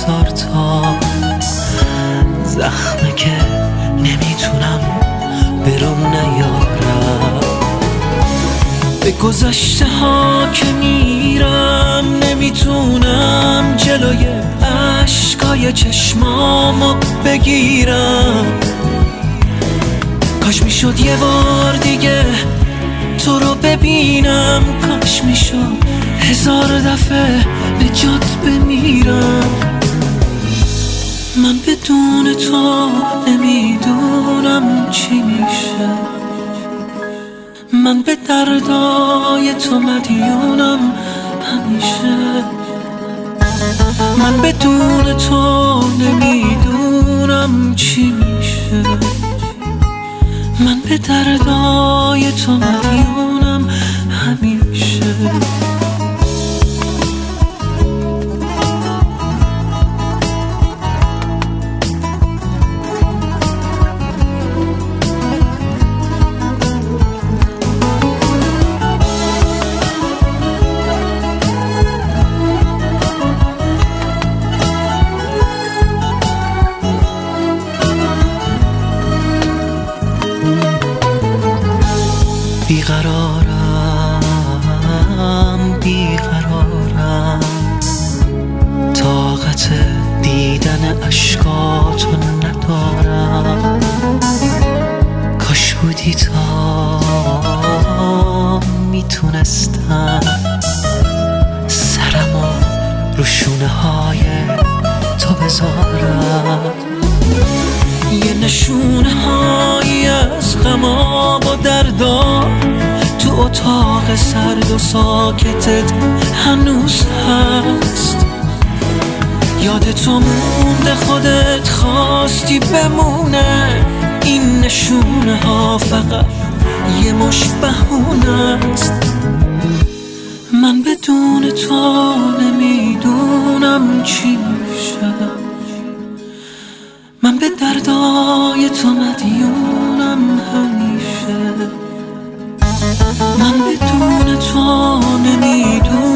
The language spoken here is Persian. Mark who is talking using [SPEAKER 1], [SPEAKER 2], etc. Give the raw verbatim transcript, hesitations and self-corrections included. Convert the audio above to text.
[SPEAKER 1] هزار تا زخمه که نمیتونم برون نیارم. به گذشته ها که میرم نمیتونم جلوی عشقای چشمامو بگیرم. کاش میشد یه بار دیگه تو رو ببینم، کاش میشد هزار دفعه به جات بمیرم. من بدون تو نمیدونم چی میشه، من به دردای تو مدیونم همیشه. من بدون تو نمیدونم چی میشه، من به دردای تو مدیونم همیشه. بیقرارم بیقرارم، طاقت دیدن اشکاتو ندارم. کاش بودی تا میتونستم سرمو رو شونه های تو بذارم. یه نشونه هایی از غما و دردا تو اتاق سرد و ساکتت هنوز هست. یاد تو مونده، خودت خواستی بمونه. این نشونه ها فقط یه مش بهونه است. من بدون تو نمیدونم چی میشه، من به دردای تو مدیونم همیشه. من بدون تو نمیدونم